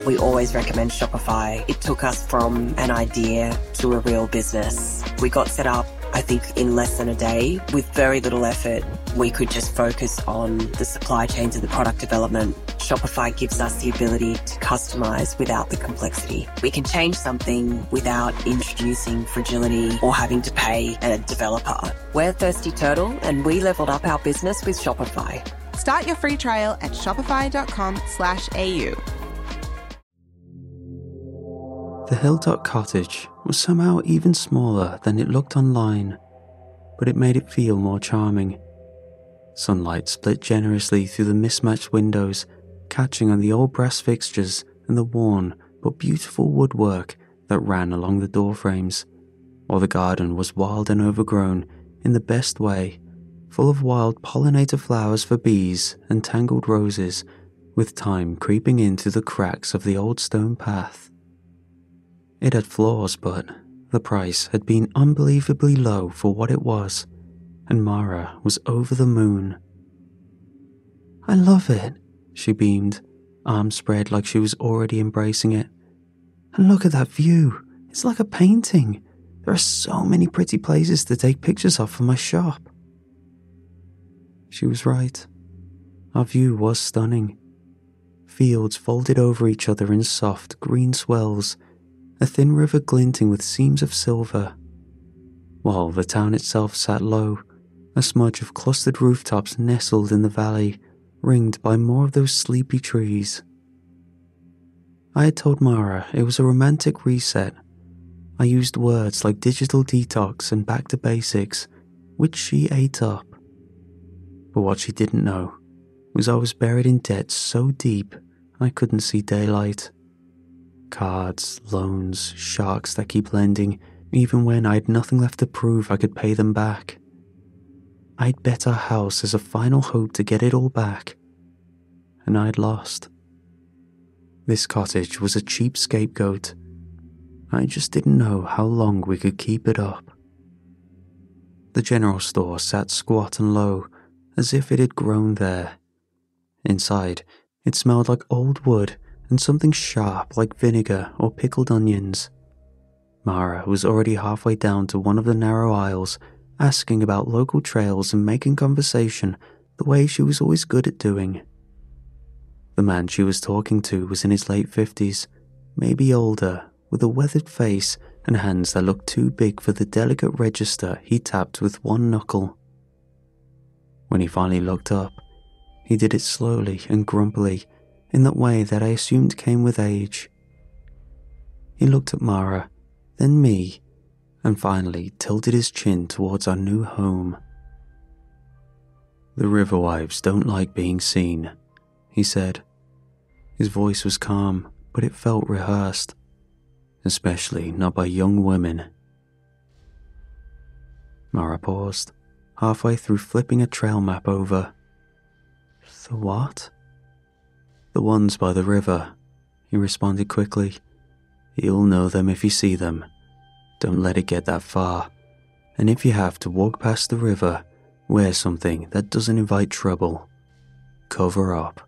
We always recommend Shopify. It took us from an idea to a real business. We got set up, I think, in less than a day. With very little effort, we could just focus on the supply chains and the product development. Shopify gives us the ability to customize without the complexity. We can change something without introducing fragility or having to pay a developer. We're Thirsty Turtle, and we leveled up our business with Shopify. Start your free trial at shopify.com/au. The Hilltop cottage was somehow even smaller than it looked online, but it made it feel more charming. Sunlight split generously through the mismatched windows, catching on the old brass fixtures and the worn but beautiful woodwork that ran along the door frames, while the garden was wild and overgrown in the best way, full of wild pollinator flowers for bees and tangled roses, with time creeping into the cracks of the old stone path. It had flaws, but the price had been unbelievably low for what it was, and Mara was over the moon. "I love it," she beamed, arms spread like she was already embracing it. "And look at that view. It's like a painting. There are so many pretty places to take pictures of for my shop." She was right. Our view was stunning. Fields folded over each other in soft green swells, a thin river glinting with seams of silver, while the town itself sat low, a smudge of clustered rooftops nestled in the valley, ringed by more of those sleepy trees. I had told Mara it was a romantic reset. I used words like digital detox and back to basics, which she ate up. But what she didn't know was I was buried in debt so deep I couldn't see daylight. Cards, loans, sharks that keep lending, even when I had nothing left to prove I could pay them back. I'd bet our house as a final hope to get it all back, and I'd lost. This cottage was a cheap scapegoat. I just didn't know how long we could keep it up. The general store sat squat and low, as if it had grown there. Inside, it smelled like old wood and something sharp like vinegar or pickled onions. Mara was already halfway down to one of the narrow aisles, asking about local trails and making conversation the way she was always good at doing. The man she was talking to was in his late 50s, maybe older, with a weathered face and hands that looked too big for the delicate register he tapped with one knuckle. When he finally looked up, he did it slowly and grumpily, in that way that I assumed came with age. He looked at Mara, then me, and finally tilted his chin towards our new home. "The Riverwives don't like being seen," he said. His voice was calm, but it felt rehearsed, especially not by young women. Mara paused, halfway through flipping a trail map over. "The what?" "The ones by the river," he responded quickly. "You'll know them if you see them. Don't let it get that far. And if you have to walk past the river, wear something that doesn't invite trouble. Cover up."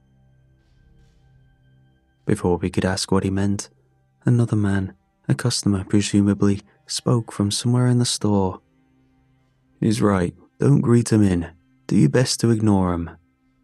Before we could ask what he meant, another man, a customer presumably, spoke from somewhere in the store. "He's right. Don't greet him in. Do your best to ignore him."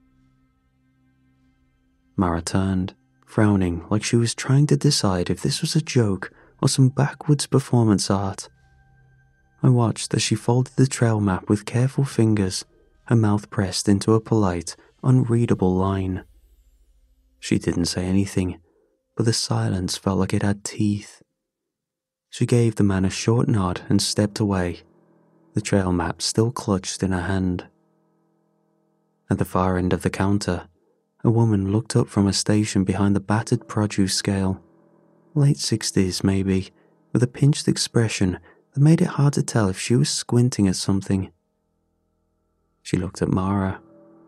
Mara turned, frowning like she was trying to decide if this was a joke or some backwoods performance art. I watched as she folded the trail map with careful fingers, her mouth pressed into a polite, unreadable line. She didn't say anything, but the silence felt like it had teeth. She gave the man a short nod and stepped away, the trail map still clutched in her hand. At the far end of the counter, a woman looked up from a station behind the battered produce scale. Late 60s, maybe, with a pinched expression that made it hard to tell if she was squinting at something. She looked at Mara.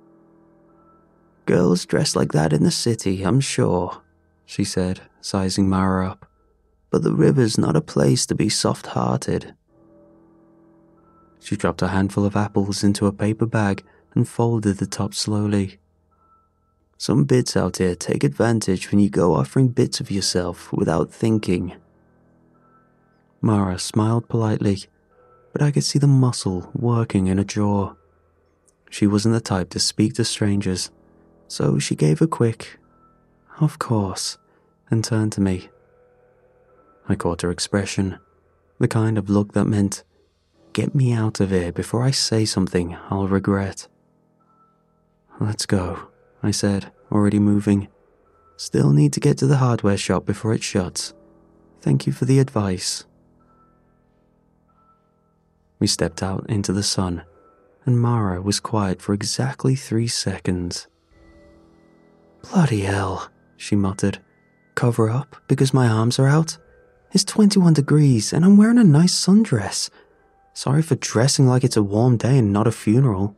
"Girls dress like that in the city, I'm sure," she said, sizing Mara up. "But the river's not a place to be soft-hearted." She dropped a handful of apples into a paper bag and folded the top slowly. Some bits out here take advantage when you go offering bits of yourself without thinking. Mara smiled politely, but I could see the muscle working in her jaw. She wasn't the type to speak to strangers, so she gave a quick, "Of course," and turned to me. I caught her expression, the kind of look that meant, "Get me out of here before I say something I'll regret." "Let's go," I said, already moving. "Still need to get to the hardware shop before it shuts. Thank you for the advice." We stepped out into the sun, and Mara was quiet for exactly 3 seconds. "Bloody hell," she muttered. "Cover up because my arms are out? It's 21 degrees and I'm wearing a nice sundress. Sorry for dressing like it's a warm day and not a funeral."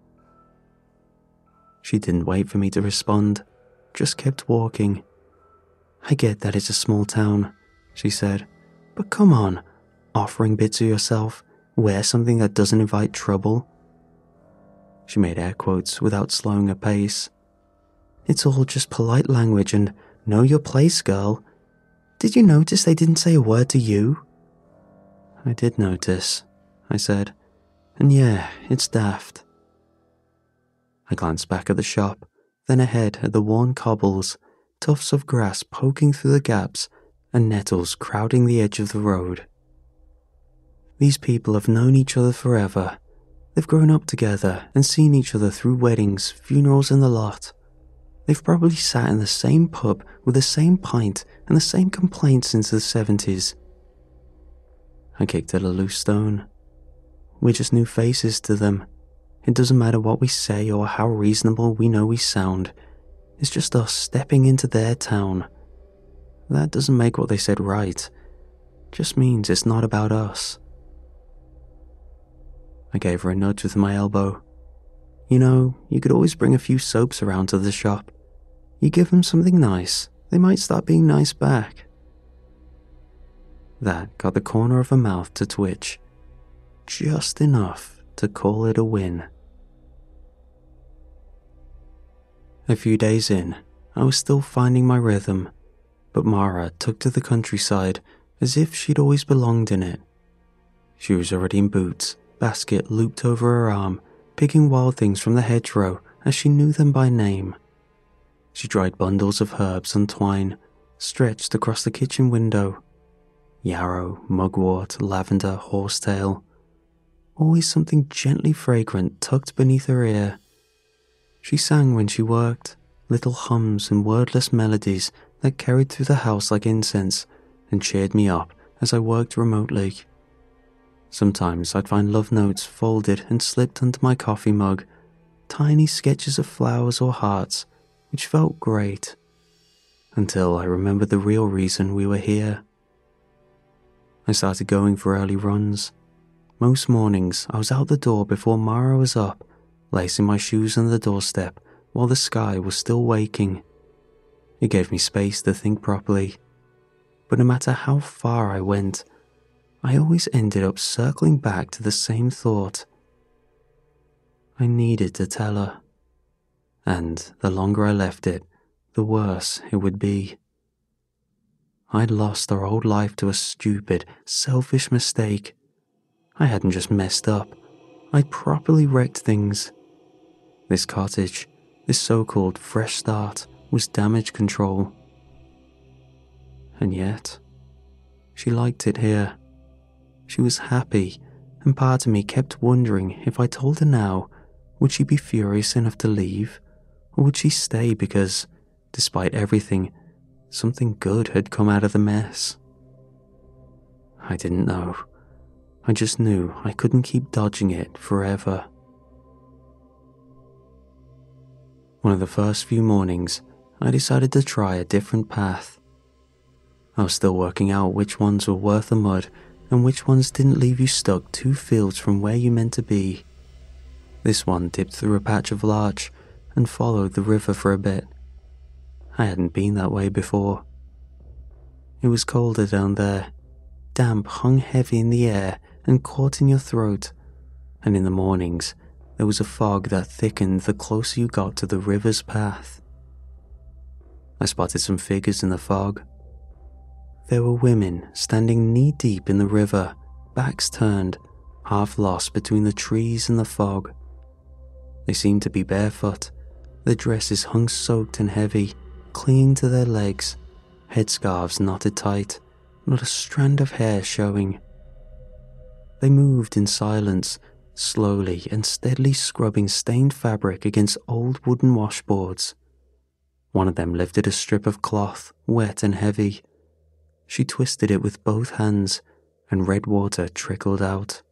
She didn't wait for me to respond, just kept walking. "I get that it's a small town," she said, "but come on, offering bits of yourself, wear something that doesn't invite trouble." She made air quotes without slowing her pace. "It's all just polite language and know your place, girl. Did you notice they didn't say a word to you?" "I did notice," I said, "and yeah, it's daft." I glanced back at the shop, then ahead at the worn cobbles, tufts of grass poking through the gaps, and nettles crowding the edge of the road. These people have known each other forever. They've grown up together and seen each other through weddings, funerals and the lot. They've probably sat in the same pub with the same pint and the same complaints since the 70s. I kicked at a loose stone. We're just new faces to them. It doesn't matter what we say or how reasonable we know we sound. It's just us stepping into their town. That doesn't make what they said right. Just means it's not about us. I gave her a nudge with my elbow. "You know, you could always bring a few soaps around to the shop. You give them something nice, they might start being nice back." That got the corner of her mouth to twitch. Just enough to call it a win. A few days in, I was still finding my rhythm, but Mara took to the countryside as if she'd always belonged in it. She was already in boots, basket looped over her arm, picking wild things from the hedgerow as she knew them by name. She dried bundles of herbs on twine, stretched across the kitchen window. Yarrow, mugwort, lavender, horsetail. Always something gently fragrant tucked beneath her ear. She sang when she worked, little hums and wordless melodies that carried through the house like incense and cheered me up as I worked remotely. Sometimes I'd find love notes folded and slipped under my coffee mug, tiny sketches of flowers or hearts, which felt great. Until I remembered the real reason we were here. I started going for early runs. Most mornings I was out the door before Mara was up, lacing my shoes on the doorstep while the sky was still waking. It gave me space to think properly. But no matter how far I went, I always ended up circling back to the same thought. I needed to tell her. And the longer I left it, the worse it would be. I'd lost our old life to a stupid, selfish mistake. I hadn't just messed up, I'd properly wrecked things. This cottage, this so-called fresh start, was damage control. And yet, she liked it here. She was happy, and part of me kept wondering if I told her now, would she be furious enough to leave, or would she stay because, despite everything, something good had come out of the mess? I didn't know. I just knew I couldn't keep dodging it forever. One of the first few mornings, I decided to try a different path. I was still working out which ones were worth the mud and which ones didn't leave you stuck 2 fields from where you meant to be. This one dipped through a patch of larch and followed the river for a bit. I hadn't been that way before. It was colder down there. Damp hung heavy in the air and caught in your throat, and in the mornings there was a fog that thickened the closer you got to the river's path. I spotted some figures in the fog. There were women standing knee-deep in the river, backs turned, half lost between the trees and the fog. They seemed to be barefoot, their dresses hung soaked and heavy, clinging to their legs, headscarves knotted tight, not a strand of hair showing. They moved in silence, slowly and steadily scrubbing stained fabric against old wooden washboards. One of them lifted a strip of cloth, wet and heavy. She twisted it with both hands, and red water trickled out.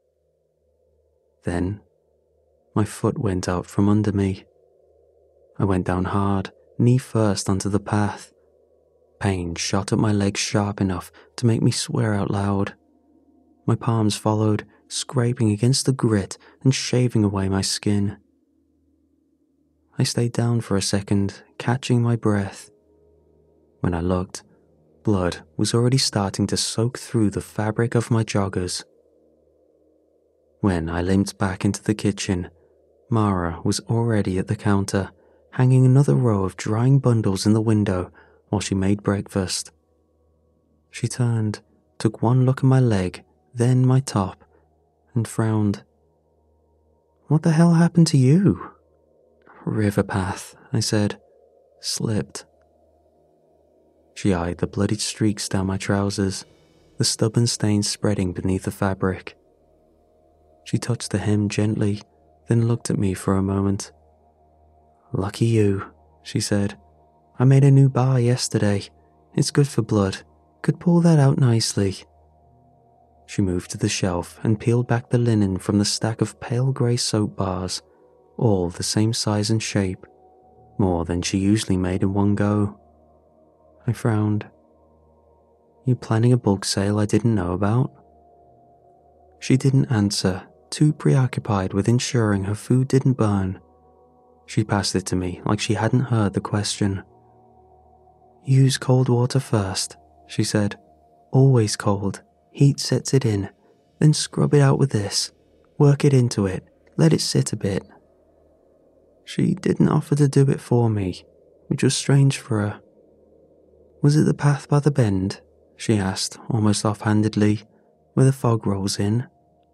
Then, my foot went out from under me. I went down hard, knee first onto the path. Pain shot up my legs sharp enough to make me swear out loud. My palms followed, scraping against the grit and shaving away my skin. I stayed down for a second, catching my breath. When I looked, blood was already starting to soak through the fabric of my joggers. When I limped back into the kitchen, Mara was already at the counter, hanging another row of drying bundles in the window while she made breakfast. She turned, took one look at my leg, then my top, and frowned. "What the hell happened to you?" "River path," I said. "Slipped." She eyed the bloodied streaks down my trousers, the stubborn stains spreading beneath the fabric. She touched the hem gently, then looked at me for a moment. "Lucky you," she said. "I made a new bar yesterday. It's good for blood. Could pull that out nicely." She moved to the shelf and peeled back the linen from the stack of pale grey soap bars, all the same size and shape, more than she usually made in one go. I frowned. "You planning a bulk sale I didn't know about?" She didn't answer, too preoccupied with ensuring her food didn't burn. She passed it to me like she hadn't heard the question. "Use cold water first," she said. "Always cold. Heat sets it in. Then scrub it out with this. Work it into it. Let it sit a bit." She didn't offer to do it for me, which was strange for her. "Was it the path by the bend?" she asked, almost offhandedly, "where the fog rolls in?"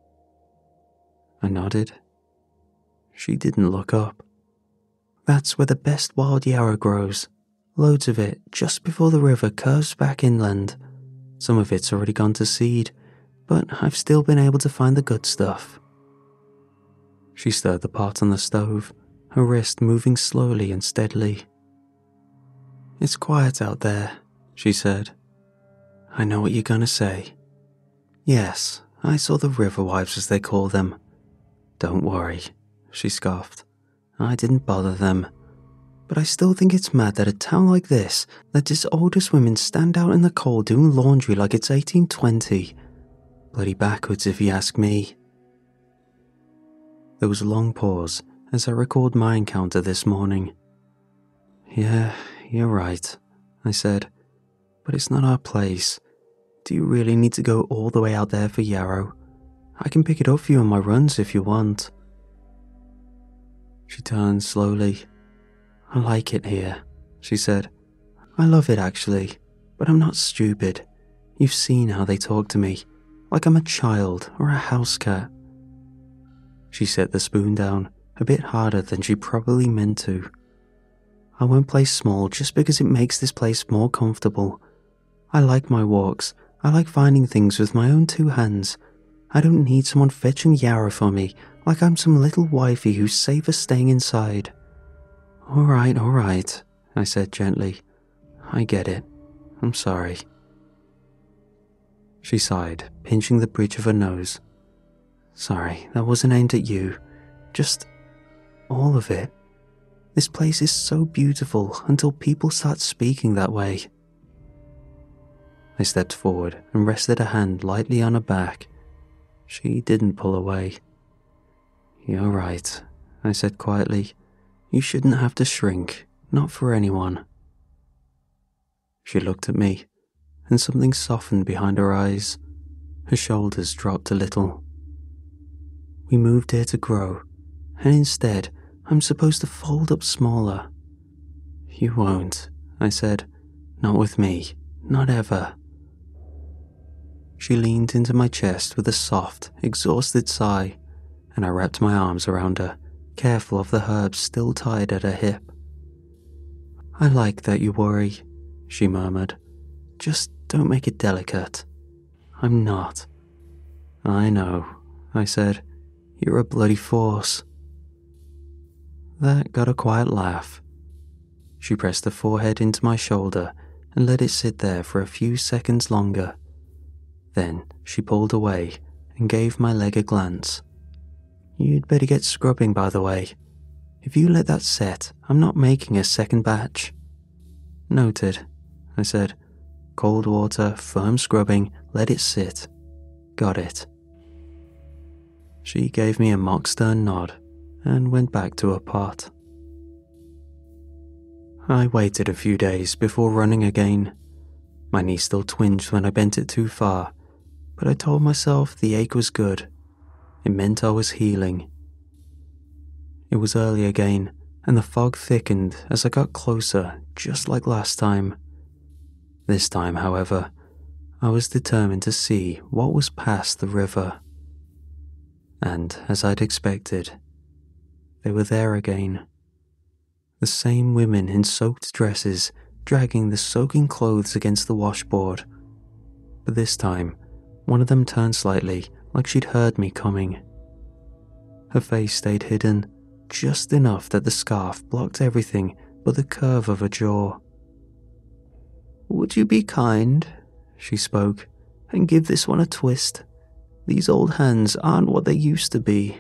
I nodded. She didn't look up. "That's where the best wild yarrow grows. Loads of it, just before the river curves back inland. Some of it's already gone to seed, but I've still been able to find the good stuff." She stirred the pot on the stove, her wrist moving slowly and steadily. "It's quiet out there," she said. "I know what you're gonna say. Yes, I saw the river wives as they call them. Don't worry," she scoffed. "I didn't bother them. But I still think it's mad that a town like this lets its oldest women stand out in the cold doing laundry like it's 1820. Bloody backwards if you ask me." There was a long pause as I recalled my encounter this morning. "Yeah, you're right," I said. "But it's not our place. Do you really need to go all the way out there for yarrow? I can pick it up for you on my runs if you want." She turned slowly. "I like it here," she said. "I love it actually, but I'm not stupid. You've seen how they talk to me, like I'm a child or a house cat." She set the spoon down, a bit harder than she probably meant to. "I won't play small just because it makes this place more comfortable. I like my walks. I like finding things with my own two hands. I don't need someone fetching yarrow for me like I'm some little wifey who's safer staying inside." All right, I said gently. "I get it. I'm sorry." She sighed, pinching the bridge of her nose. "Sorry, that wasn't aimed at you. Just all of it. This place is so beautiful until people start speaking that way." I stepped forward and rested a hand lightly on her back. She didn't pull away. "You're right," I said quietly. "You shouldn't have to shrink, not for anyone." She looked at me, and something softened behind her eyes. Her shoulders dropped a little. "We moved here to grow, and instead I'm supposed to fold up smaller." "You won't," I said. Not with me. Not ever. She leaned into my chest with a soft, exhausted sigh, and I wrapped my arms around her, careful of the herbs still tied at her hip. I like that you worry, she murmured. Just don't make it delicate. I'm not. I know, I said. You're a bloody force. That got a quiet laugh. She pressed her forehead into my shoulder and let it sit there for a few seconds longer. Then she pulled away and gave my leg a glance. You'd better get scrubbing, by the way. If you let that set, I'm not making a second batch. Noted, I said. Cold water, firm scrubbing, let it sit. Got it. She gave me a mock stern nod and went back to her pot. I waited a few days before running again. My knee still twinged when I bent it too far, but I told myself the ache was good. It meant I was healing. It was early again, and the fog thickened as I got closer, just like last time. This time, however, I was determined to see what was past the river. And, as I'd expected, they were there again. The same women in soaked dresses, dragging the soaking clothes against the washboard. But this time, one of them turned slightly, like she'd heard me coming. Her face stayed hidden, just enough that the scarf blocked everything but the curve of her jaw. Would you be kind, she spoke, and give this one a twist? These old hands aren't what they used to be.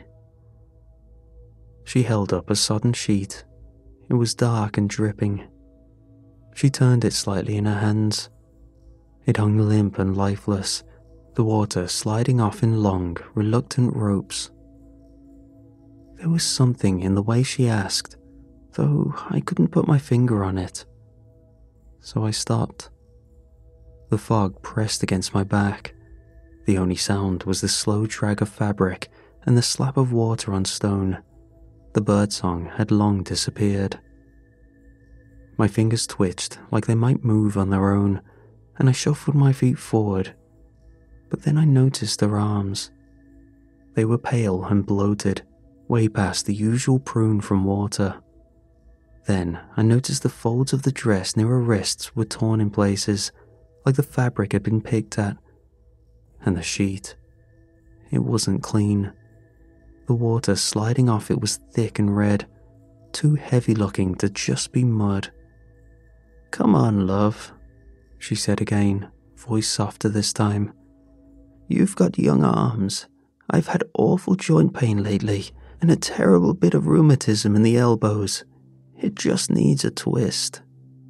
She held up a sodden sheet. It was dark and dripping. She turned it slightly in her hands. It hung limp and lifeless, the water sliding off in long, reluctant ropes. There was something in the way she asked, though I couldn't put my finger on it. So I stopped. The fog pressed against my back. The only sound was the slow drag of fabric and the slap of water on stone. The birdsong had long disappeared. My fingers twitched like they might move on their own, and I shuffled my feet forward. But then I noticed her arms. They were pale and bloated, way past the usual prune from water. Then I noticed the folds of the dress near her wrists were torn in places, like the fabric had been picked at. And the sheet, it wasn't clean. The water sliding off it was thick and red, too heavy looking to just be mud. Come on, love, she said again, voice softer this time. You've got young arms. I've had awful joint pain lately, and a terrible bit of rheumatism in the elbows. It just needs a twist.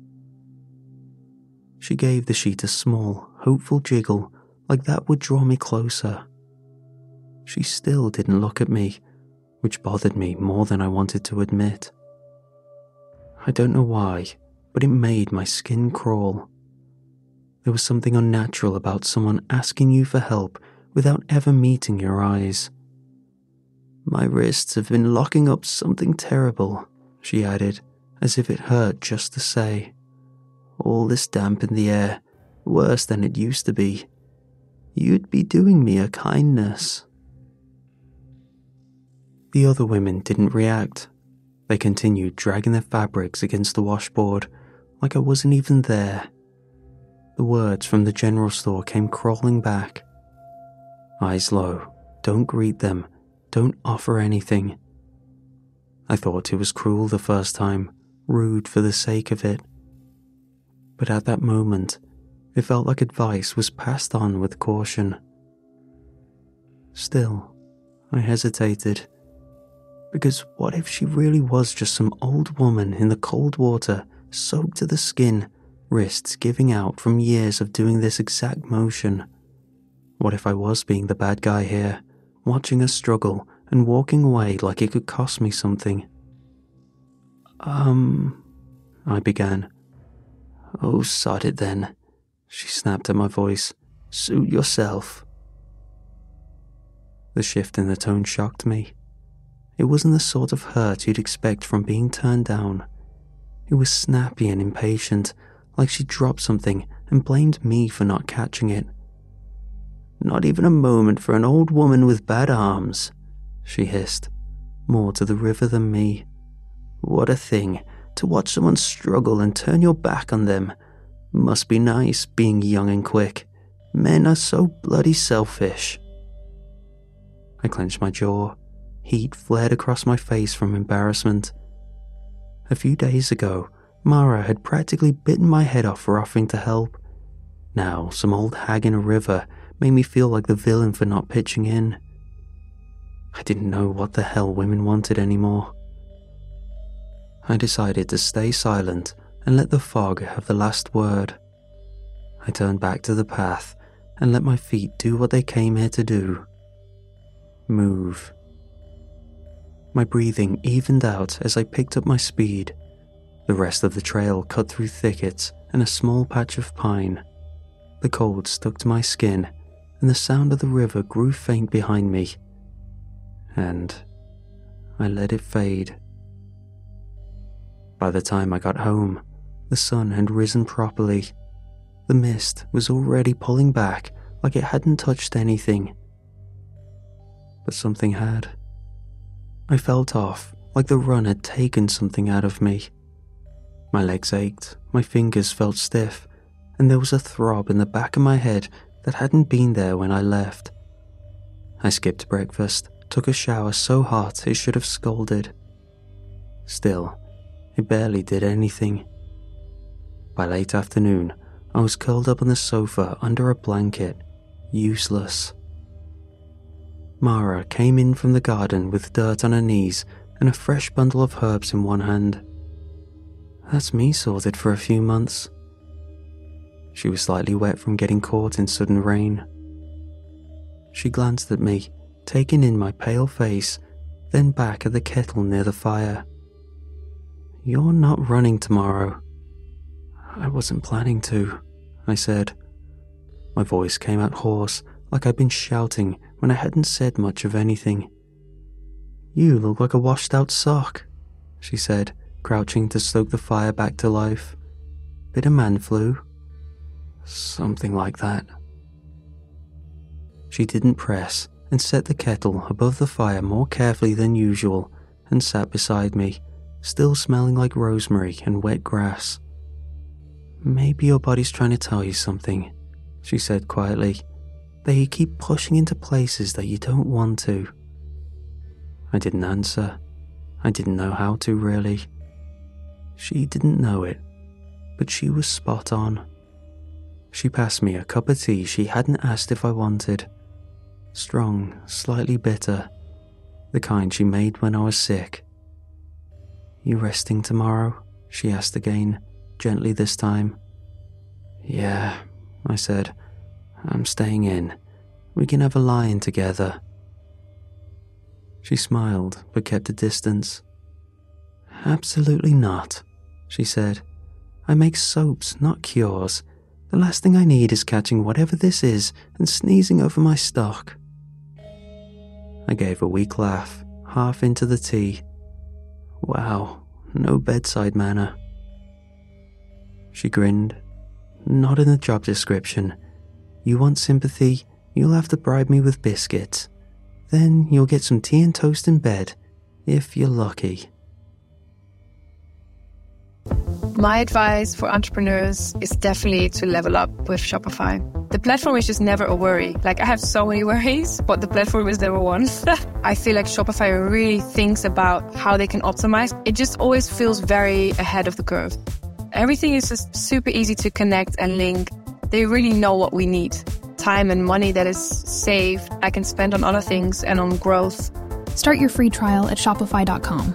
She gave the sheet a small, hopeful jiggle, like that would draw me closer. She still didn't look at me, which bothered me more than I wanted to admit. I don't know why, but it made my skin crawl. There was something unnatural about someone asking you for help without ever meeting your eyes. My wrists have been locking up something terrible, she added, as if it hurt just to say. All this damp in the air, worse than it used to be. You'd be doing me a kindness. The other women didn't react. They continued dragging their fabrics against the washboard, like I wasn't even there. The words from the general store came crawling back. Eyes low, don't greet them, don't offer anything. I thought it was cruel the first time, rude for the sake of it. But at that moment, it felt like advice was passed on with caution. Still, I hesitated. Because what if she really was just some old woman in the cold water, soaked to the skin, wrists giving out from years of doing this exact motion? What if I was being the bad guy here, watching her struggle and walking away like it could cost me something? I began. Oh, sod it then, she snapped at my voice. Suit yourself. The shift in the tone shocked me. It wasn't the sort of hurt you'd expect from being turned down. It was snappy and impatient, like she dropped something and blamed me for not catching it. "Not even a moment for an old woman with bad arms," she hissed, more to the river than me. "What a thing, to watch someone struggle and turn your back on them. Must be nice being young and quick. Men are so bloody selfish." I clenched my jaw. Heat flared across my face from embarrassment. A few days ago, Mara had practically bitten my head off for offering to help. Now, some old hag in a river made me feel like the villain for not pitching in. I didn't know what the hell women wanted anymore. I decided to stay silent and let the fog have the last word. I turned back to the path and let my feet do what they came here to do. Move. My breathing evened out as I picked up my speed. The rest of the trail cut through thickets and a small patch of pine. The cold stuck to my skin, and the sound of the river grew faint behind me. And I let it fade. By the time I got home, the sun had risen properly. The mist was already pulling back like it hadn't touched anything. But something had. I felt off, like the run had taken something out of me. My legs ached, my fingers felt stiff, and there was a throb in the back of my head that hadn't been there when I left. I skipped breakfast, took a shower so hot it should have scalded. Still, it barely did anything. By late afternoon, I was curled up on the sofa under a blanket, useless. Mara came in from the garden with dirt on her knees and a fresh bundle of herbs in one hand. That's me sorted for a few months. She was slightly wet from getting caught in sudden rain. She glanced at me, taking in my pale face, then back at the kettle near the fire. "You're not running tomorrow." "I wasn't planning to," I said. My voice came out hoarse, like I'd been shouting when I hadn't said much of anything. "You look like a washed-out sock," she said, crouching to stoke the fire back to life. "Bit of man flu?" "Something like that." She didn't press and set the kettle above the fire more carefully than usual and sat beside me, still smelling like rosemary and wet grass. "Maybe your body's trying to tell you something," she said quietly, "that you keep pushing into places that you don't want to." I didn't answer. I didn't know how to, really. She didn't know it, but she was spot on. She passed me a cup of tea she hadn't asked if I wanted. Strong, slightly bitter, the kind she made when I was sick. "You resting tomorrow?" she asked again, gently this time. "Yeah," I said. "I'm staying in. We can have a lie-in together." She smiled, but kept a distance. "Absolutely not," she said. "I make soaps, not cures. The last thing I need is catching whatever this is and sneezing over my stock." I gave a weak laugh, half into the tea. Wow, no bedside manner. She grinned. "Not in the job description. You want sympathy, you'll have to bribe me with biscuits. Then you'll get some tea and toast in bed, if you're lucky." My advice for entrepreneurs is definitely to level up with Shopify. The platform is just never a worry. Like, I have so many worries, but the platform is never one. I feel like Shopify really thinks about how they can optimize. It just always feels very ahead of the curve. Everything is just super easy to connect and link. They really know what we need. Time and money that is saved, I can spend on other things and on growth. Start your free trial at Shopify.com.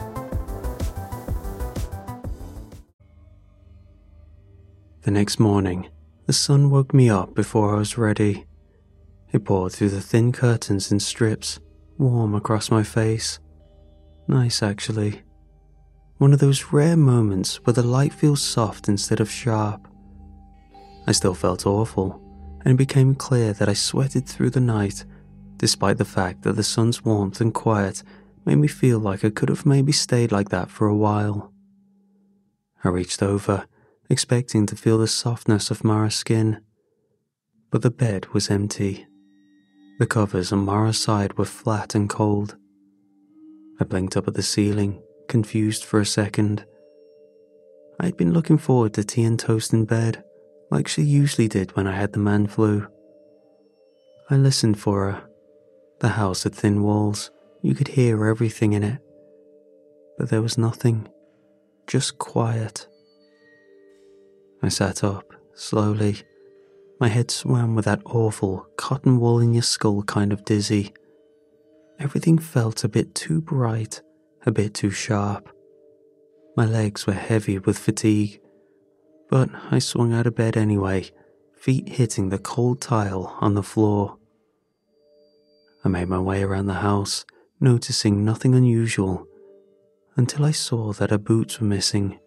The next morning, the sun woke me up before I was ready. It poured through the thin curtains in strips, warm across my face. Nice, actually. One of those rare moments where the light feels soft instead of sharp. I still felt awful, and it became clear that I sweated through the night, despite the fact that the sun's warmth and quiet made me feel like I could have maybe stayed like that for a while. I reached over, expecting to feel the softness of Mara's skin, but the bed was empty. The covers on Mara's side were flat and cold. I blinked up at the ceiling, confused for a second. I had been looking forward to tea and toast in bed, like she usually did when I had the man flu. I listened for her. The house had thin walls, you could hear everything in it. But there was nothing, just quiet. I sat up, slowly. My head swam with that awful cotton wool in your skull kind of dizzy. Everything felt a bit too bright, a bit too sharp. My legs were heavy with fatigue, but I swung out of bed anyway, feet hitting the cold tile on the floor. I made my way around the house, noticing nothing unusual, until I saw that her boots were missing.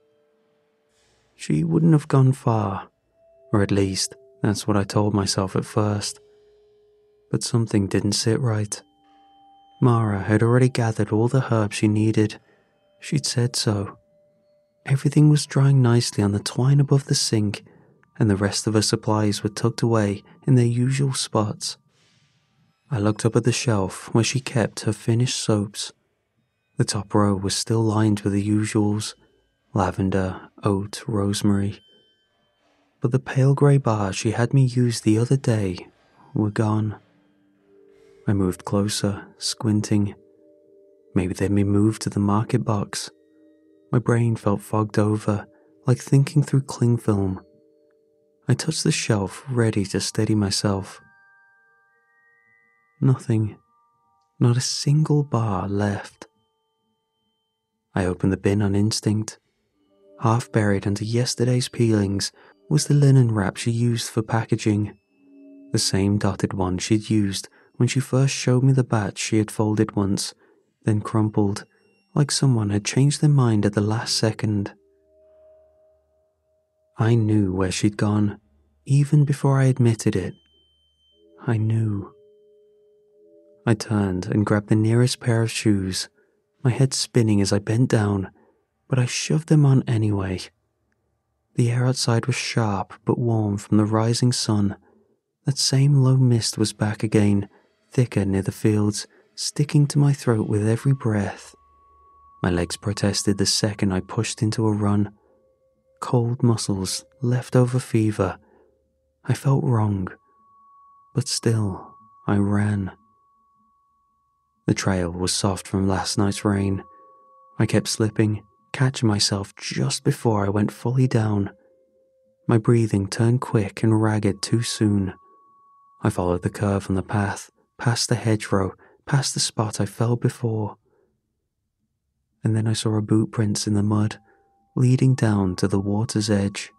She wouldn't have gone far, or at least that's what I told myself at first. But something didn't sit right. Mara had already gathered all the herbs she needed. She'd said so. Everything was drying nicely on the twine above the sink, and the rest of her supplies were tucked away in their usual spots. I looked up at the shelf where she kept her finished soaps. The top row was still lined with the usuals: lavender, oat, rosemary. But the pale grey bars she had me use the other day were gone. I moved closer, squinting. Maybe they'd been moved to the market box. My brain felt fogged over, like thinking through cling film. I touched the shelf, ready to steady myself. Nothing. Not a single bar left. I opened the bin on instinct. Half buried under yesterday's peelings was the linen wrap she used for packaging. The same dotted one she'd used when she first showed me the batch she had folded once, then crumpled, like someone had changed their mind at the last second. I knew where she'd gone, even before I admitted it. I knew. I turned and grabbed the nearest pair of shoes, my head spinning as I bent down, but I shoved them on anyway. The air outside was sharp but warm from the rising sun. That same low mist was back again, thicker near the fields, sticking to my throat with every breath. My legs protested the second I pushed into a run. Cold muscles, leftover fever. I felt wrong, but still, I ran. The trail was soft from last night's rain. I kept slipping, catching myself just before I went fully down. My breathing turned quick and ragged too soon. I followed the curve on the path, past the hedgerow, past the spot I fell before. And then I saw her boot prints in the mud, leading down to the water's edge.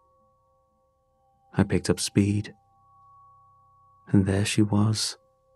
I picked up speed. And there she was.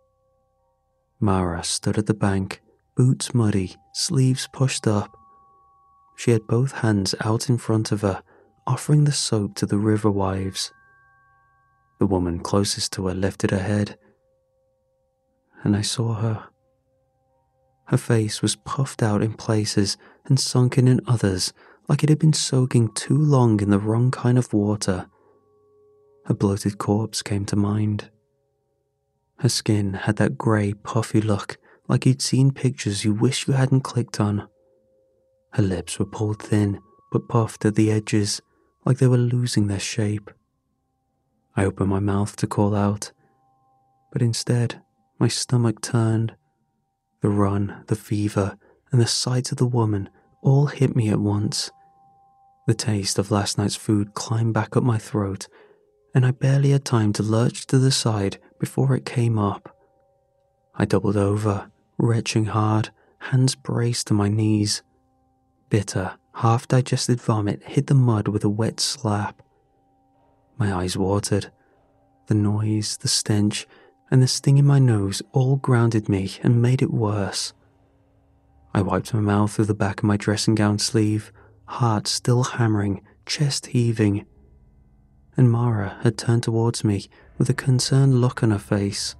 Mara stood at the bank, boots muddy, sleeves pushed up. She had both hands out in front of her, offering the soap to the river wives. The woman closest to her lifted her head, and I saw her. Her face was puffed out in places and sunken in others, like it had been soaking too long in the wrong kind of water. A bloated corpse came to mind. Her skin had that grey, puffy look, like you'd seen pictures you wish you hadn't clicked on. Her lips were pulled thin, but puffed at the edges, like they were losing their shape. I opened my mouth to call out, but instead, my stomach turned. The run, the fever, and the sight of the woman all hit me at once. The taste of last night's food climbed back up my throat, and I barely had time to lurch to the side before it came up. I doubled over, retching hard, hands braced to my knees. Bitter, half-digested vomit hit the mud with a wet slap. My eyes watered. The noise, the stench, and the sting in my nose all grounded me and made it worse. I wiped my mouth with the back of my dressing gown sleeve, heart still hammering, chest heaving. And Mara had turned towards me with a concerned look on her face.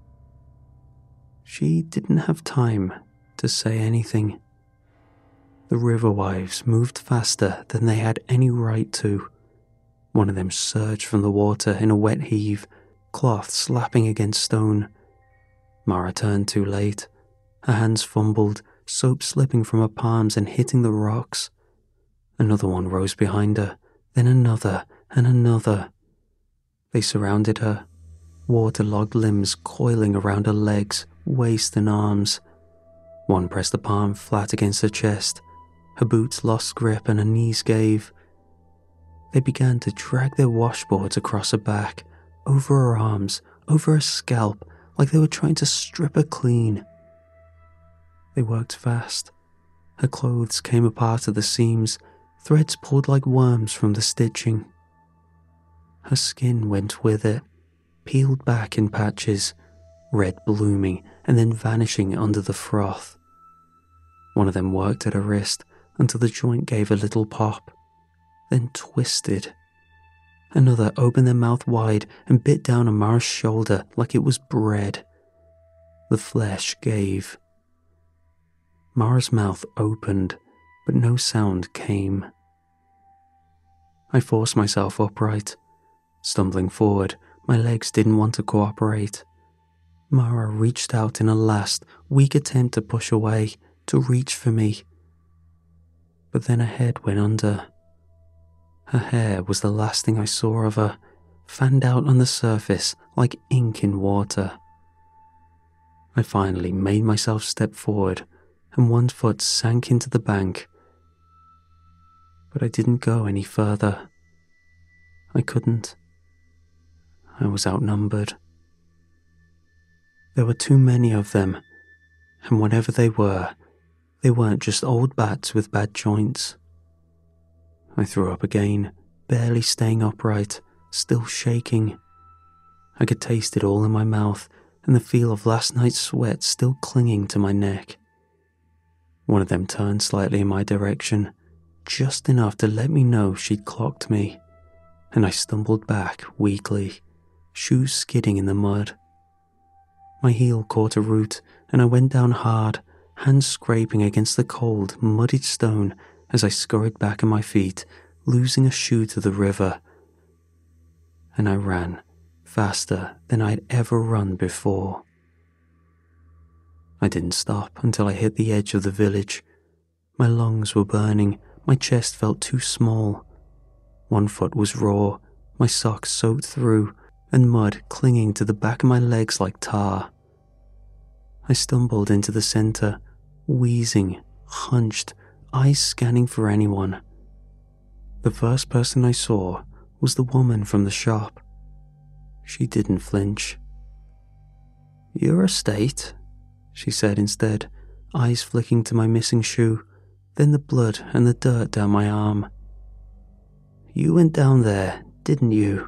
She didn't have time to say anything. The river wives moved faster than they had any right to. One of them surged from the water in a wet heave, cloth slapping against stone. Mara turned too late. Her hands fumbled, soap slipping from her palms and hitting the rocks. Another one rose behind her, then another and another. They surrounded her, waterlogged limbs coiling around her legs, waist and arms. One pressed a palm flat against her chest. Her boots lost grip and her knees gave. They began to drag their washboards across her back, over her arms, over her scalp, like they were trying to strip her clean. They worked fast. Her clothes came apart at the seams, threads pulled like worms from the stitching. Her skin went with it, peeled back in patches, red blooming and then vanishing under the froth. One of them worked at her wrist until the joint gave a little pop, then twisted. Another opened their mouth wide and bit down on Mara's shoulder like it was bread. The flesh gave. Mara's mouth opened, but no sound came. I forced myself upright. Stumbling forward, my legs didn't want to cooperate. Mara reached out in a last, weak attempt to push away, to reach for me. But then her head went under. Her hair was the last thing I saw of her, fanned out on the surface like ink in water. I finally made myself step forward, and one foot sank into the bank. But I didn't go any further. I couldn't. I was outnumbered. There were too many of them, and whatever they weren't just old bats with bad joints. I threw up again, barely staying upright, still shaking. I could taste it all in my mouth and the feel of last night's sweat still clinging to my neck. One of them turned slightly in my direction, just enough to let me know she'd clocked me, and I stumbled back weakly, shoes skidding in the mud. My heel caught a root and I went down hard, hands scraping against the cold, muddied stone as I scurried back on my feet, losing a shoe to the river. And I ran, faster than I'd ever run before. I didn't stop until I hit the edge of the village. My lungs were burning, my chest felt too small. One foot was raw, my socks soaked through, and mud clinging to the back of my legs like tar. I stumbled into the center, wheezing, hunched, eyes scanning for anyone. The first person I saw was the woman from the shop. She didn't flinch. "Your estate," she said instead, eyes flicking to my missing shoe, then the blood and the dirt down my arm. "You went down there, didn't you?"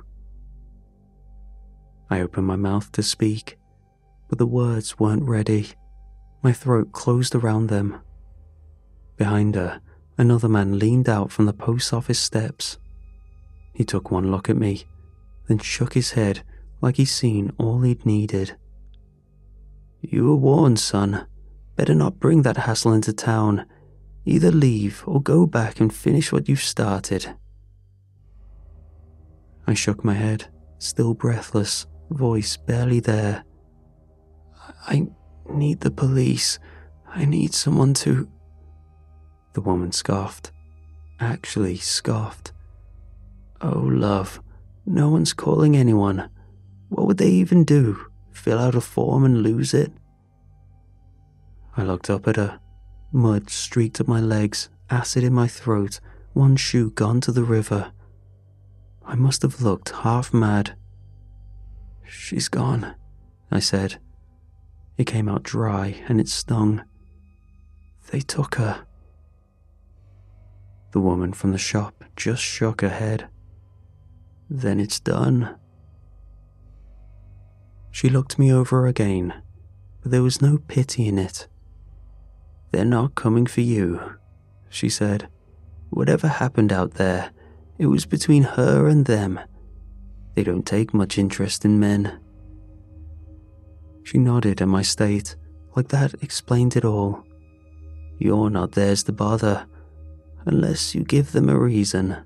I opened my mouth to speak, but the words weren't ready. My throat closed around them. Behind her, another man leaned out from the post office steps. He took one look at me, then shook his head like he'd seen all he'd needed. "You were warned, son. Better not bring that hassle into town. Either leave or go back and finish what you've started." I shook my head, still breathless, voice barely there. "I need the police. I need someone to..." The woman scoffed. Actually scoffed. "Oh, love, no one's calling anyone. What would they even do? Fill out a form and lose it?" I looked up at her. Mud streaked up my legs, acid in my throat, one shoe gone to the river. I must have looked half mad. "She's gone," I said. It came out dry and it stung. "They took her." The woman from the shop just shook her head. "Then it's done." She looked me over again, but there was no pity in it. "They're not coming for you," she said. "Whatever happened out there, it was between her and them. They don't take much interest in men." She nodded at my state, like that explained it all. "You're not theirs to bother. unless you give them a reason."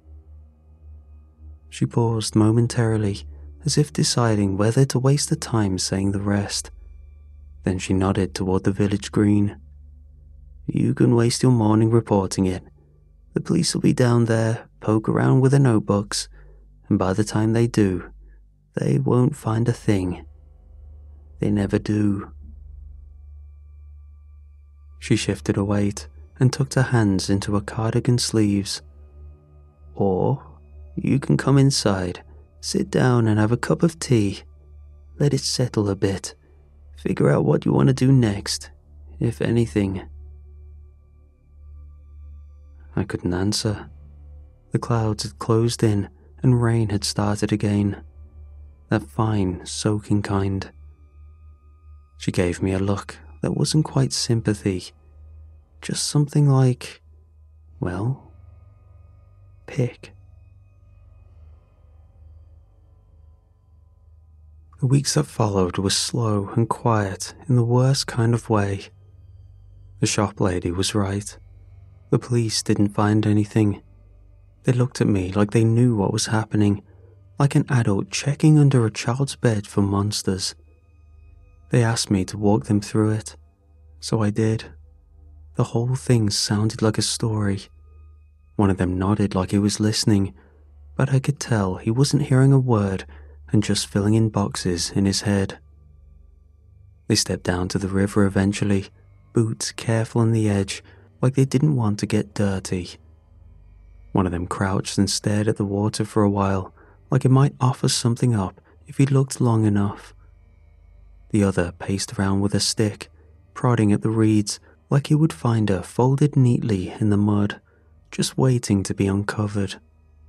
She paused momentarily, as if deciding whether to waste the time saying the rest. Then she nodded toward the village green. "You can waste your morning reporting it. The police will be down there, poke around with their notebooks, and by the time they do, they won't find a thing. They never do." She shifted a weight and tucked her hands into her cardigan sleeves. "Or you can come inside, sit down and have a cup of tea. Let it settle a bit. Figure out what you want to do next, if anything." I couldn't answer. The clouds had closed in and rain had started again. That fine, soaking kind. She gave me a look that wasn't quite sympathy. Just something like, well, pick. The weeks that followed were slow and quiet in the worst kind of way. The shop lady was right. The police didn't find anything. They looked at me like they knew what was happening, like an adult checking under a child's bed for monsters. They asked me to walk them through it, so I did. The whole thing sounded like a story. One of them nodded like he was listening, but I could tell he wasn't hearing a word and just filling in boxes in his head. They stepped down to the river eventually, boots careful on the edge, like they didn't want to get dirty. One of them crouched and stared at the water for a while, like it might offer something up if he looked long enough. The other paced around with a stick, prodding at the reeds like he would find her folded neatly in the mud, just waiting to be uncovered.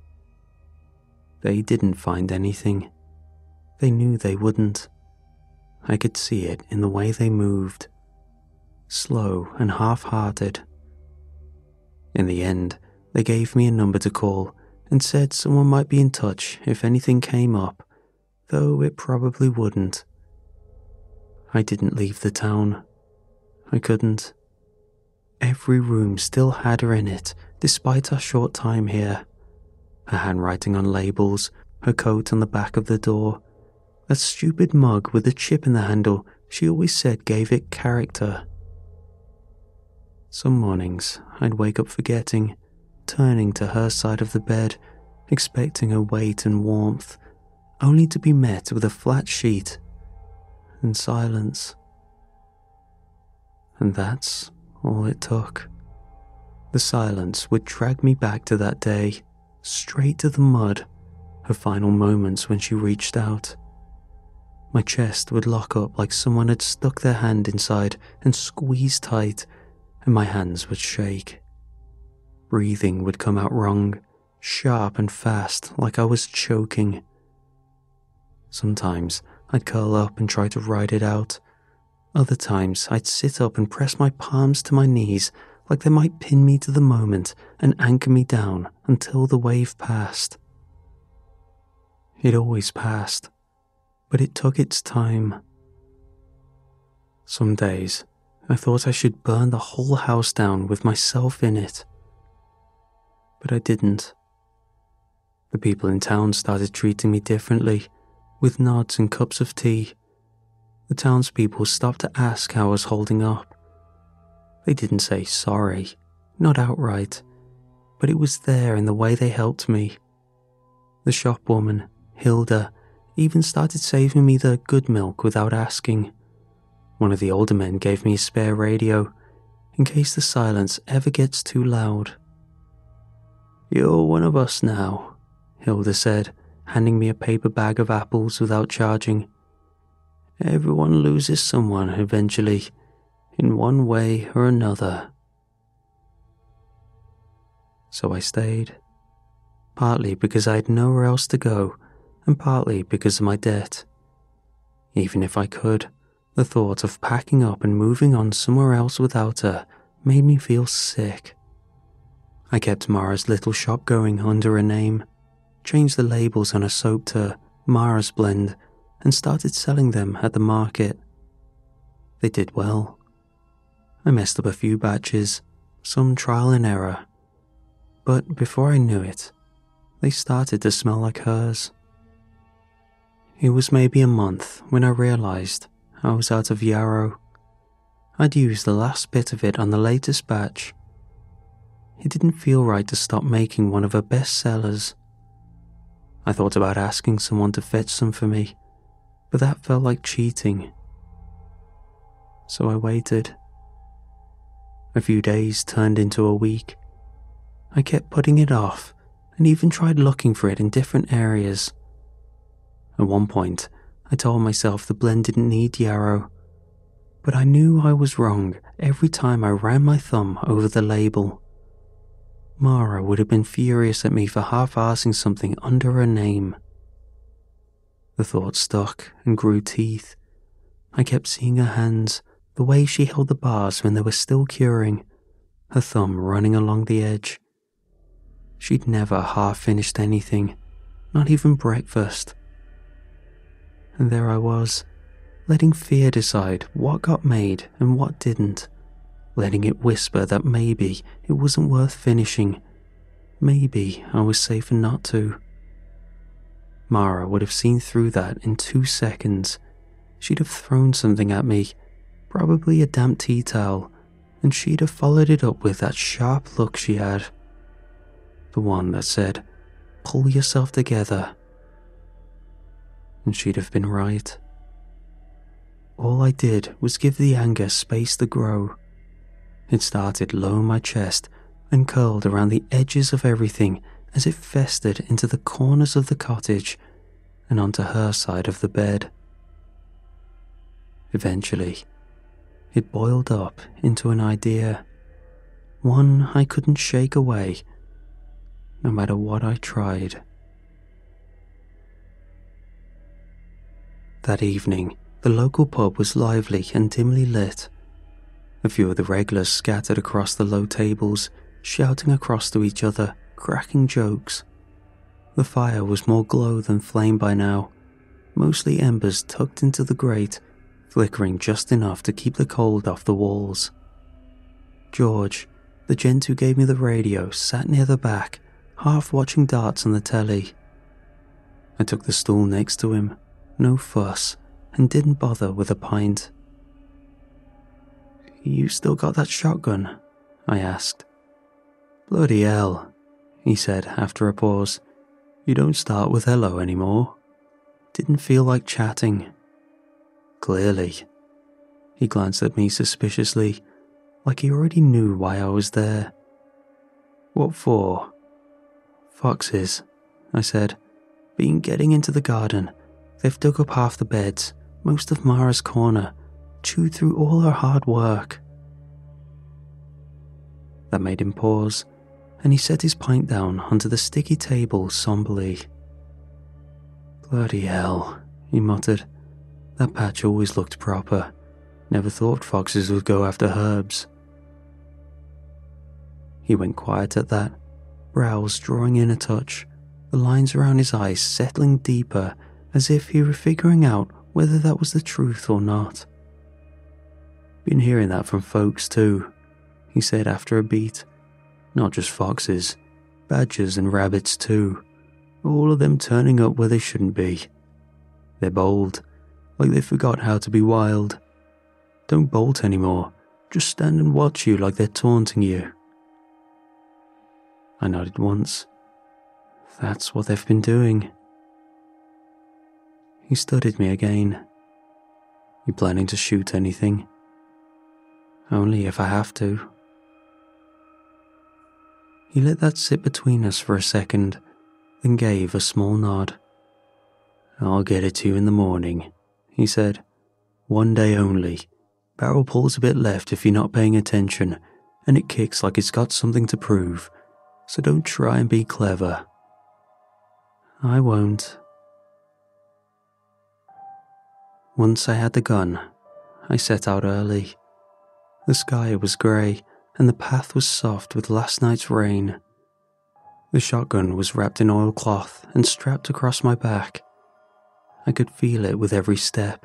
They didn't find anything. They knew they wouldn't. I could see it in the way they moved. Slow and half-hearted. In the end, they gave me a number to call and said someone might be in touch if anything came up, though it probably wouldn't. I didn't leave the town. I couldn't. Every room still had her in it, despite our short time here. Her handwriting on labels, her coat on the back of the door, that stupid mug with the chip in the handle she always said gave it character. Some mornings, I'd wake up forgetting, turning to her side of the bed, expecting her weight and warmth, only to be met with a flat sheet and silence. And that's all it took. The silence would drag me back to that day, straight to the mud, her final moments when she reached out. My chest would lock up like someone had stuck their hand inside and squeezed tight, and my hands would shake. Breathing would come out wrong, sharp and fast, like I was choking. Sometimes I'd curl up and try to ride it out. Other times I'd sit up and press my palms to my knees like they might pin me to the moment and anchor me down until the wave passed. It always passed, but it took its time. Some days I thought I should burn the whole house down with myself in it. But I didn't. The people in town started treating me differently, with nods and cups of tea. The townspeople stopped to ask how I was holding up. They didn't say sorry, not outright, but it was there in the way they helped me. The shopwoman, Hilda, even started saving me the good milk without asking. One of the older men gave me a spare radio, in case the silence ever gets too loud. "You're one of us now," Hilda said, handing me a paper bag of apples without charging. "Everyone loses someone eventually, in one way or another." So I stayed, partly because I had nowhere else to go, and partly because of my debt. Even if I could, the thought of packing up and moving on somewhere else without her made me feel sick. I kept Mara's little shop going under a name, changed the labels on her soap to Mara's Blend, and started selling them at the market. They did well. I messed up a few batches, some trial and error, but before I knew it, they started to smell like hers. It was maybe a month when I realised I was out of yarrow. I'd used the last bit of it on the latest batch. It didn't feel right to stop making one of her best sellers. I thought about asking someone to fetch some for me, but that felt like cheating. So I waited. A few days turned into a week. I kept putting it off and even tried looking for it in different areas. At one point, I told myself the blend didn't need yarrow, but I knew I was wrong every time I ran my thumb over the label. Mara would have been furious at me for half-arsing something under her name. The thought stuck and grew teeth. I kept seeing her hands, the way she held the bars when they were still curing, her thumb running along the edge. She'd never half-finished anything, not even breakfast. And there I was, letting fear decide what got made and what didn't, letting it whisper that maybe it wasn't worth finishing, maybe I was safer not to. Mara would have seen through that in 2 seconds. She'd have thrown something at me, probably a damp tea towel, and she'd have followed it up with that sharp look she had. The one that said, "Pull yourself together." And she'd have been right. All I did was give the anger space to grow. It started low in my chest and curled around the edges of everything as it festered into the corners of the cottage and onto her side of the bed. Eventually, it boiled up into an idea, one I couldn't shake away, no matter what I tried. That evening, the local pub was lively and dimly lit. A few of the regulars scattered across the low tables, shouting across to each other, cracking jokes. The fire was more glow than flame by now, mostly embers tucked into the grate, flickering just enough to keep the cold off the walls. George, the gent who gave me the radio, sat near the back, half watching darts on the telly. I took the stool next to him, no fuss, and didn't bother with a pint. "You still got that shotgun?" I asked. "Bloody hell," he said after a pause. "You don't start with hello anymore." Didn't feel like chatting. Clearly. He glanced at me suspiciously, like he already knew why I was there. "What for?" "Foxes," I said. "Been getting into the garden. They've dug up half the beds, most of Mara's corner, chewed through all her hard work." That made him pause, and he set his pint down onto the sticky table somberly. "Bloody hell," he muttered. "That patch always looked proper. Never thought foxes would go after herbs." He went quiet at that, brows drawing in a touch, the lines around his eyes settling deeper as if he were figuring out whether that was the truth or not. "Been hearing that from folks too," he said after a beat. "Not just foxes, badgers and rabbits too. All of them turning up where they shouldn't be. They're bold, like they forgot how to be wild. Don't bolt anymore, just stand and watch you like they're taunting you." I nodded once. That's what they've been doing. He studied me again. "You planning to shoot anything?" "Only if I have to." He let that sit between us for a second, then gave a small nod. "I'll get it to you in the morning," he said. "One day only. Barrel pulls a bit left if you're not paying attention, and it kicks like it's got something to prove, so don't try and be clever." "I won't." Once I had the gun, I set out early. The sky was grey, and the path was soft with last night's rain. The shotgun was wrapped in oilcloth and strapped across my back. I could feel it with every step.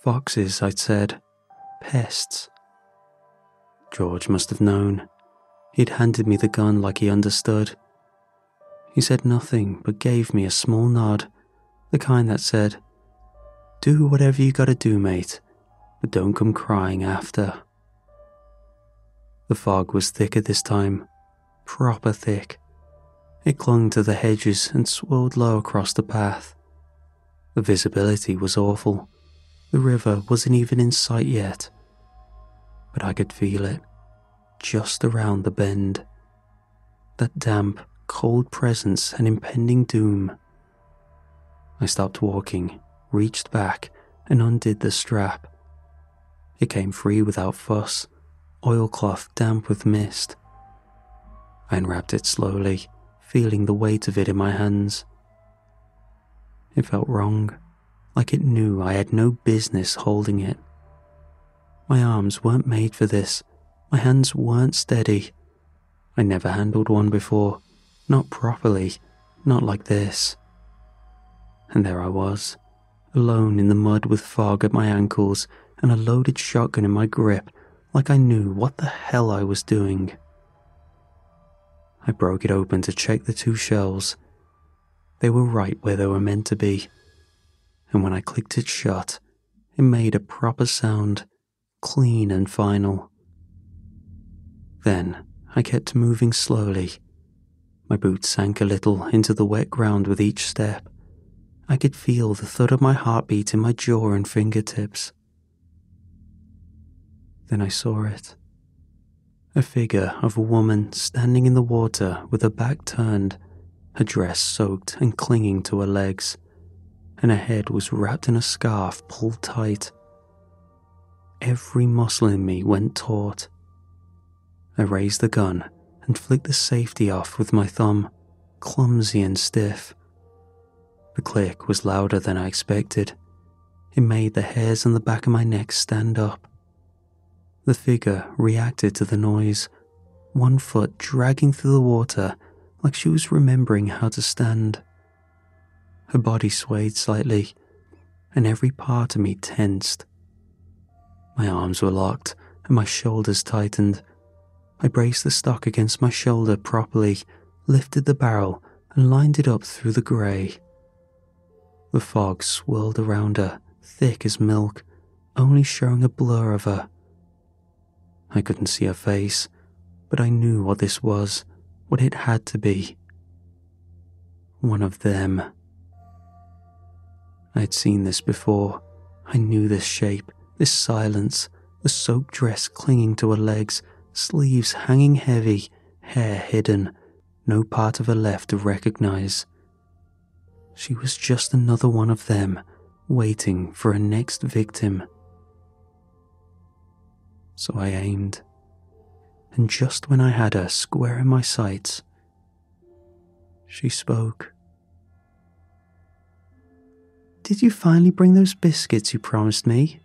Foxes, I'd said. Pests. George must have known. He'd handed me the gun like he understood. He said nothing but gave me a small nod, the kind that said, "Do whatever you gotta do, mate, but don't come crying after." The fog was thicker this time, proper thick. It clung to the hedges and swirled low across the path. The visibility was awful. The river wasn't even in sight yet. But I could feel it, just around the bend. That damp, cold presence and impending doom. I stopped walking, reached back, and undid the strap. It came free without fuss, oilcloth damp with mist. I unwrapped it slowly, feeling the weight of it in my hands. It felt wrong, like it knew I had no business holding it. My arms weren't made for this. My hands weren't steady. I never handled one before, not properly, not like this. And there I was, alone in the mud with fog at my ankles and a loaded shotgun in my grip, like I knew what the hell I was doing. I broke it open to check the 2 shells. They were right where they were meant to be, and when I clicked it shut, it made a proper sound, clean and final. Then I kept moving slowly. My boots sank a little into the wet ground with each step. I could feel the thud of my heartbeat in my jaw and fingertips. Then I saw it. A figure of a woman standing in the water with her back turned, her dress soaked and clinging to her legs, and her head was wrapped in a scarf pulled tight. Every muscle in me went taut. I raised the gun and flicked the safety off with my thumb, clumsy and stiff. The click was louder than I expected. It made the hairs on the back of my neck stand up. The figure reacted to the noise, one foot dragging through the water like she was remembering how to stand. Her body swayed slightly, and every part of me tensed. My arms were locked, and my shoulders tightened. I braced the stock against my shoulder properly, lifted the barrel, and lined it up through the grey. The fog swirled around her, thick as milk, only showing a blur of her. I couldn't see her face, but I knew what this was, what it had to be. One of them. I'd seen this before. I knew this shape, this silence, the soaked dress clinging to her legs, sleeves hanging heavy, hair hidden, no part of her left to recognize. She was just another one of them, waiting for her next victim. So I aimed, and just when I had her square in my sights, she spoke. "Did you finally bring those biscuits you promised me?"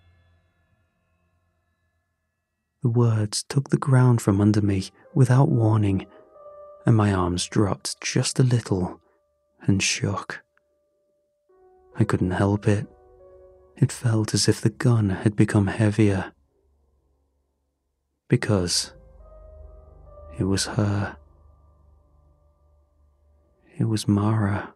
The words took the ground from under me without warning, and my arms dropped just a little and shook. I couldn't help it. It felt as if the gun had become heavier. Because it was her. It was Mara.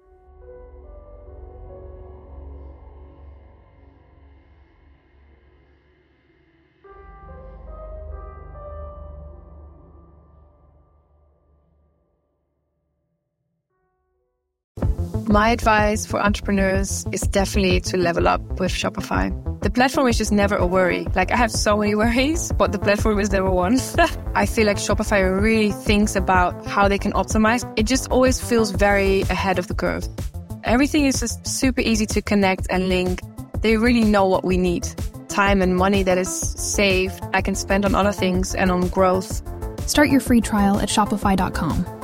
My advice for entrepreneurs is definitely to level up with Shopify. The platform is just never a worry. Like, I have so many worries, but the platform is never one. I feel like Shopify really thinks about how they can optimize. It just always feels very ahead of the curve. Everything is just super easy to connect and link. They really know what we need. Time and money that is saved, I can spend on other things and on growth. Start your free trial at Shopify.com.